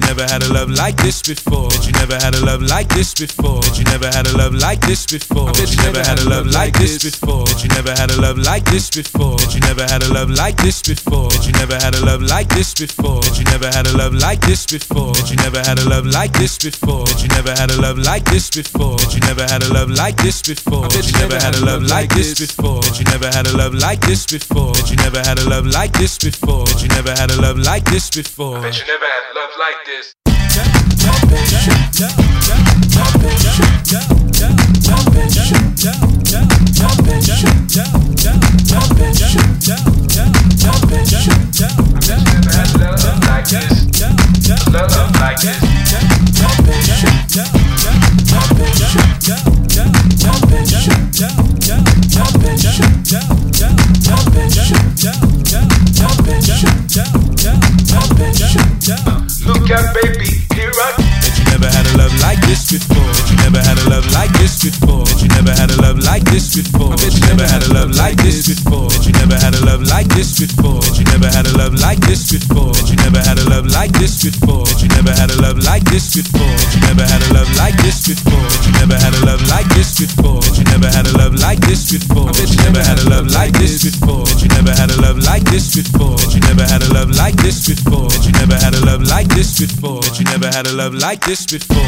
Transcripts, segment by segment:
never had a love like this before. Bet you never had a love like this before. Bet you never had a love like this before. Bet you never had a love like this before. Bet you never had a love like this before. Bet you never had a love like this before. Bet you never had a love like this before. Bet you never had a love like this before. Bet you never had a love like this before. Bet you never had a love like this before. Bet you never had a love like this before. Bet you never had a love like this before. Bet you never had a love like this before. Bet you never had a love like this before. Bet you never had a love like this before. Bet you never had love like this. Look out, baby, here I come. Bet you never had a love like this before. Bet you never had a love like this before. Bet you never had a love like this before. Bet you never had a love like this before. Bet you never had a love like this before. Bet you never had a love like this before. Bet you never had a love like this before. Bet you never had a love like this before. Bet you never had a love like this before. Bet you never had a love like this before. Bet you never had a love like this before. Bet you never had a love like this before. Bet you never had a love like this before. Bet you never had a love like this before. Bet you never had a love like this before. Bet you never had a love like this before.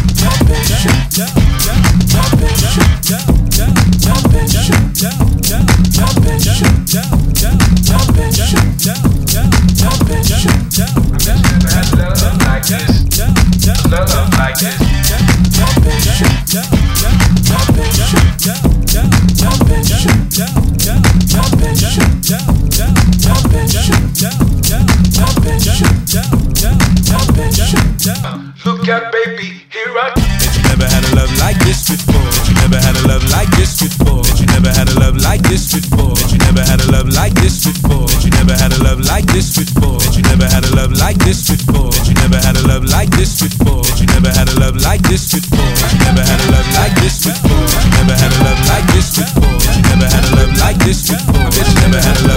Look out, baby, here I come. Bet you never had a love like this before. Bet you never had a love like this before. Bet you never had a love like this before. Bet you never had a love like this before. Bet you never had a love like this before. Bet you never had a love like this before. Bet you never had a love like this before. Bet you never had a love like this before. Bet you never had a love like this before. Bet you never had a love like this before. Bet you never had a love like this before. Bet you never had a love